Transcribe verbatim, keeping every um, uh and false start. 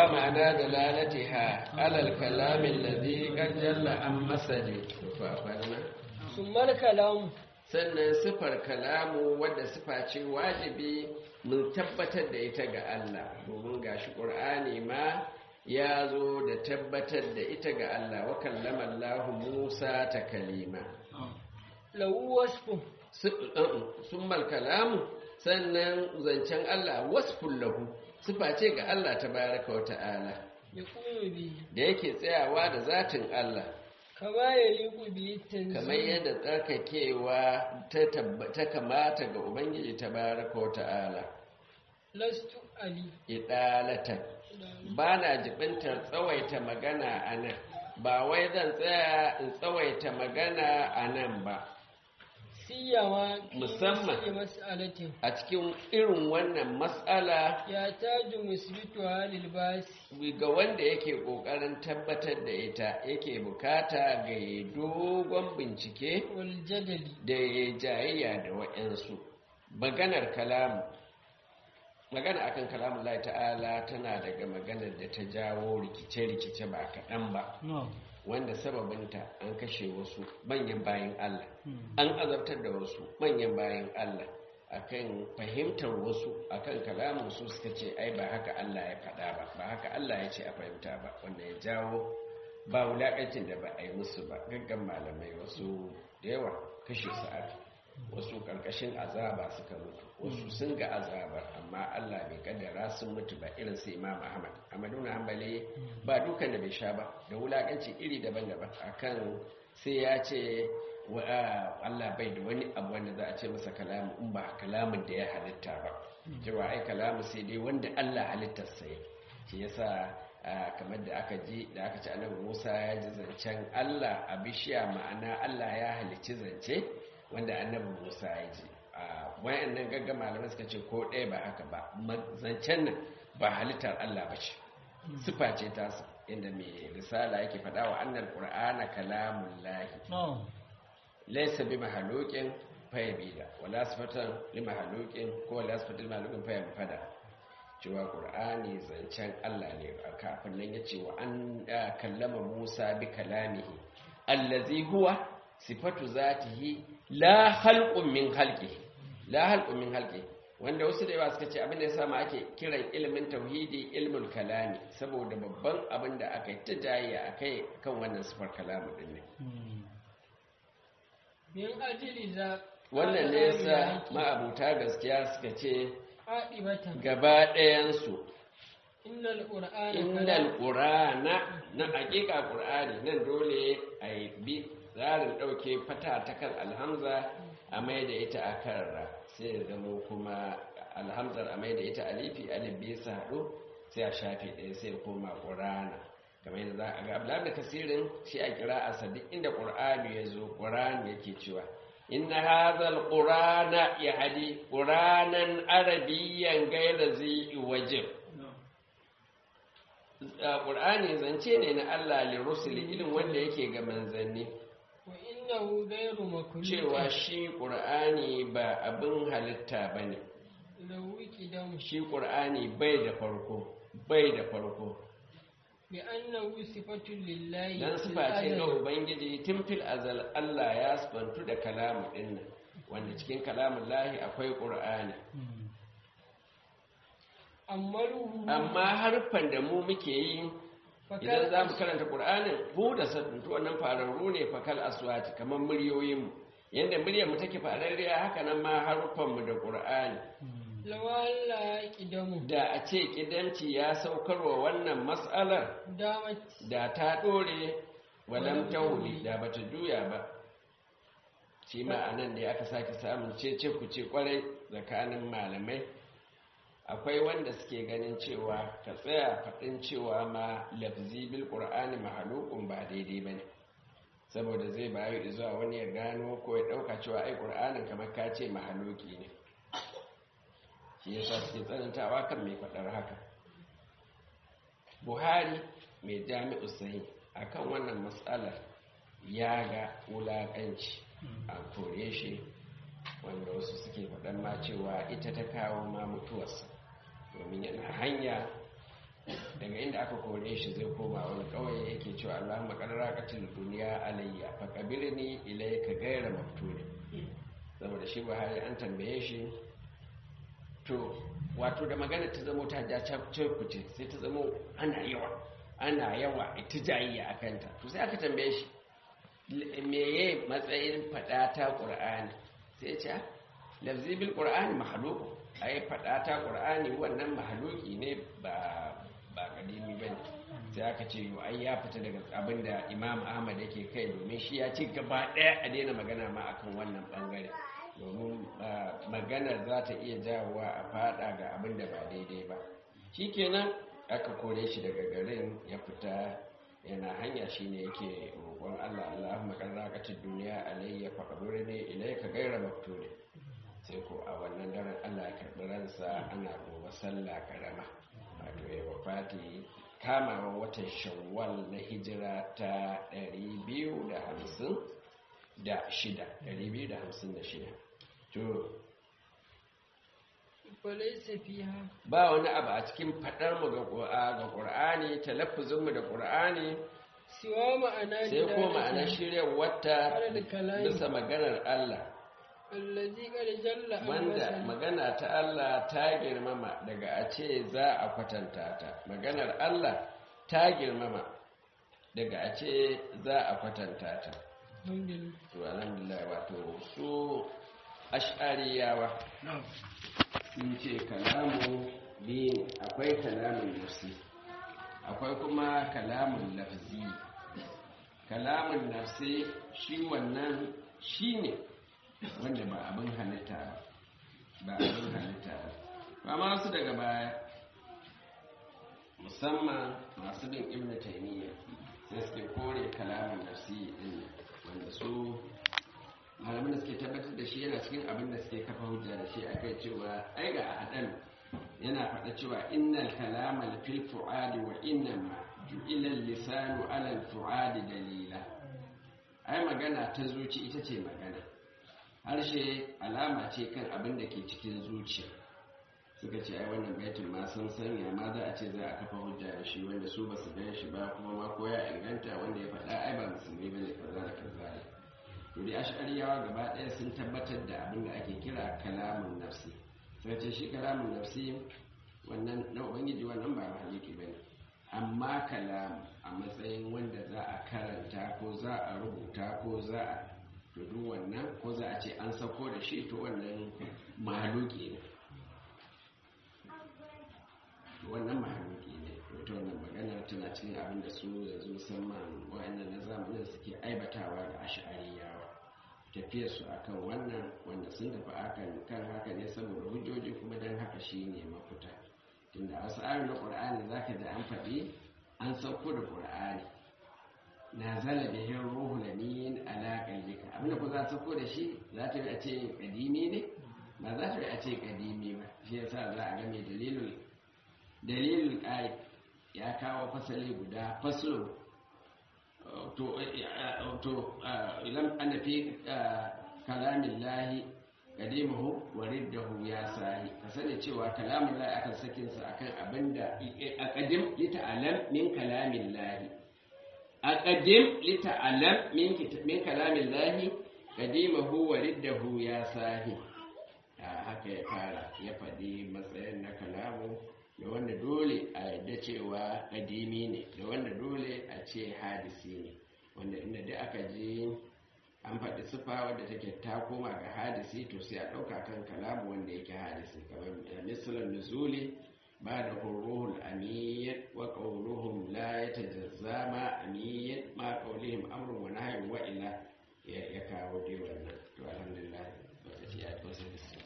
wa ma'ana dalalatiha alal kalam alladhi qad jalla an masali fa farna summal kalam sannan sifar kalamu wadda sifa ce wajibi mun tabbatar da ita ga Allah domin gashi Qur'ani ma ya zo da tabbatar da ita ga Allah wa kallama Allah Musa takalima lahu wasfu summal kalamu sannan zancen Allah wasful lahu sifa ce ga Allah tabaraka wa ta'ala yakunu bi da yake tsayawa da zatin Allah kama yaliqu bi tanzih kamar yadda tsarkakewa ta kamata ga Ubangiji tabaraka wa ta'ala lastu ali idalatan ba na jibintar tsawaita magana a nan ba wai zan tsaya in tsawaita magana a nan ba siyama Musamman. fi mas'alatin a cikin irin wannan matsala ya taju musbitu halil basi ga wanda yake ƙoƙarin tabbatar da ita yake bukata ga ya dogon bincike wal jadali da ya jayayya da wa'yansu maganar kalamu magana akan kalamun Allah ta'ala tana daga maganar da ta jawo rikice-rikice ba kaɗan ba wanda sababinta an kashe wasu manyan bayan Allah an azabtar da wasu manyan bayan Allah akan fahimtar wasu akan kalamun su suka ce ai ba haka Allah ya faɗa ba ba haka Allah ya ce a fahimta ba wanda ya jawo ba wulaƙancin da ba a yi musu ba gaggan malamai wasu da yawa kashe su aka wasu ƙarƙashin azaba suka mutu wasu sun ga azabar amma Allah bai kaddara sun mutu ba irin su Imam Ahmad Ahmadu na Hanbali ba dukan da bai sha ba da wulakanci iri daban-daban akan sai ya ce Allah bai da wani abu wanda za a ce masa kalamu in ba kalamin da ya halitta ba cewa ai kalamu sai dai wanda Allah halittar sai shi yasa kamar da aka ji da aka ci Annabi Musa ya ji zancen Allah a bishiya ma'ana Allah ya halicci zance wanda Annabi Musa ya ji wayannan gaggan malamai suka ce ko ɗaya ba haka ba zancen nan ba halittar Allah ba ce sifa ce ta su inda mai risala yake faɗa wa annal qur'ana kalamun lahi laysa bi mahluqin fayabida wala sifatan li mahluqin ko wala sifatil mahluqin fayabada cewa qur'ani zancen Allah ne kafin nan yace wa an kallama Musa bi kalamihi allazi huwa sifatu zatihi la halqun min halqihi la halqun min halqihi wanda wasu da yawa suka ce abin da yasa ma ake kiran ilimin tauhidi ilmul kalami saboda babban abin da aka yi ta jayya akai kan wannan sifar kalamu din ne min ajili za wannan ne yasa ma'abuta gaskiya suka ce adibatan gaba ɗayan su innal qur'ana innal qur'ana na hakika qur'ani nan dole ai bi zarin dauke fata ta kan alhamza a mai da ita a kan ra sai ya zama kuma alhamzar a mai da ita alifi alif bai sa haɗu sai a shafe ɗaya sai ya koma qur'ana kamar yadda za a ga abdullahi da kasirin shi a kira a sadi inda qur'ani ya zo qur'ani yake cewa inna hadhal qur'ana yahdi qur'anan arabiyyan ghayra zi wajib qur'ani zance ne na Allah li rusuli ilin wanda yake ga manzanni wa innahu ghayru makhluq cewa shi qur'ani ba abin halitta bane lahu qidam shi qur'ani bai da farko bai da farko bi annahu sifatun lillahi dan sifa ce ga ubangiji tun fil azal Allah ya sifantu da kalamu din wanda cikin kalamun lahi akwai qur'ani amma harfan da mu muke yi idan za mu karanta qur'anin mu da sattuntu wannan fararru ne fakal aswati kamar muryoyinmu yanda muryar mu take fararriya haka nan ma harfan mu da qur'ani lawalla kidamu da a ce kidanci ya saukarwa wannan mas'alar da ta dore walam tawli da bata juya ba shi ma anan ne aka sake samun cece ku ce kwarai tsakanin malamai akwai wanda suke ganin cewa ka tsaya faɗin cewa ma lafzi bil qur'ani mahalukun ba daidai bane saboda zai bayu zuwa wani ya gano ko ya ɗauka cewa ai qur'anin kamar ka ce mahaluki ne shi yasa suke tsanantawa kan mai faɗar haka buhari mai jami'u sahih akan wannan matsalar ya ga wulaƙanci a kore shi wanda wasu suke faɗan ma cewa ita ta kawo ma mutuwarsa domin yana hanya daga inda aka kore shi zai koma wani kawai yake cewa Allahumma qaddara qatil dunya alayya fa qabilni ilayka ghayra maftuni saboda shi Buhari an tambaye shi to wato da magana ta zamo ta ja cakuce sai ta zamo ana yawa ana yawa ita jayayya akan ta to sai aka tambaye shi meye matsayin fada ta Qur'ani sai ya ce lafzi bil Qur'ani makhluq ai fada ta Qur'ani wannan makhluki ne ba ba kadimi bane sai aka ce yo ai ya fita daga abinda Imam Ahmad yake kai domin shi ya ci gaba daya a daina magana ma akan wannan bangare domin maganar za ta iya jawowa a fada ga abin da ba daidai ba shikenan aka kore shi daga garin ya fita yana hanya shine yake roƙon Allah Allahumma qarraqatid dunya alayya faqburni ilayka ghayra maktuni sai ko a wannan daren Allah ya karɓi ransa ana gobe sallah karama wato ya wafati kamawa watan shawwal na hijira ta ɗari biyu da hamsin da shida ɗari biyu da hamsin da shida to ba wani abu a cikin faɗar mu ga Qur'ani talaffuzin mu da Qur'ani siwa ma'ana sai ko ma'ana shiryar wata bisa maganar Allah allazi qad jalla wanda magana ta Allah ta girmama daga a ce za a kwatanta ta maganar Allah ta girmama daga a ce za a kwatanta ta to alhamdulillah wato su ash'ariyawa sun ce kalamu biyu akwai kalamun nafsi akwai kuma kalamun lafzi kalamun nafsi shi wannan shi ne wanda ba abin halitta ba ba abin halitta ba ba masu daga baya musamman masu bin ibn taymiyyah sai suke kore kalamun nafsi din wanda su malamin da suke tabbatar da shi yana cikin abin da suke kafa hujja da shi akai cewa ai ga hadan yana faɗa cewa innal kalama fil fuadi wa innama ju'ila al-lisanu ala al-fuadi dalila ai magana ta zuci ita ce magana harshe alama ce kan abin da ke cikin zuciya suka ce ai wannan baitul ma san sanya ma za a ce za a kafa hujja da shi wanda su ba su gan shi ba kuma ma ko ya inganta wanda ya faɗa ai ba musulmi bane kaza da kaza ne to dai ash'ariyawa gaba ɗaya sun tabbatar da abin da ake kira kalamun nafsi sai ce shi kalamun nafsi wannan na ubangiji wannan ba mahaliki bane amma kalam a matsayin wanda za a karanta ko za a rubuta ko za a to duk wannan ko za a ce an sako da shi to wannan mahaluki ne wannan mahaluki ne to wannan magana tana cikin abin da su yanzu musamman wa'annan na zamanin suke aibatawa ga ash'ariyawa tafiyar su akan wannan wanda sun tafi akan kan haka ne saboda hujjoji kuma dan haka shine mafita tunda wasu ayoyin na Qur'ani zaka da an faɗi an sauko da Qur'ani nazala bihi ruhul amin ala qalbika abinda ko za ta sauko da shi za ta yi a ce kadimi ne ba za ta yi a ce kadimi ba shi yasa za a ga mai dalilul dalilul ayat ya kawo fasali guda faslun to to ilam ana fi kalamin lahi kadimuhu wa riddahu ya sahi ka sani cewa kalamin lahi akan sakin sa akan abinda aqadim lita'alam min kalamin lahi aqadim lita'alam min min kalamin lahi kadimuhu wa riddahu ya sahi haka ya fara ya faɗi matsayin na kalamu da wanda dole a yadda cewa kadimi ne da wanda dole a ce hadisi ne wanda inda da aka ji an faɗi sufa wadda take ta koma ga hadisi to sai a ɗauka kan kalamu wanda yake hadisi kamar misalan nuzuli ba da ruhul amiyyat wa qawluhum la yatajazza ma amiyyat ma qawlihim amrun wa nahyun wa ila ya kawo dai wannan to alhamdulillah lokaci ya kusa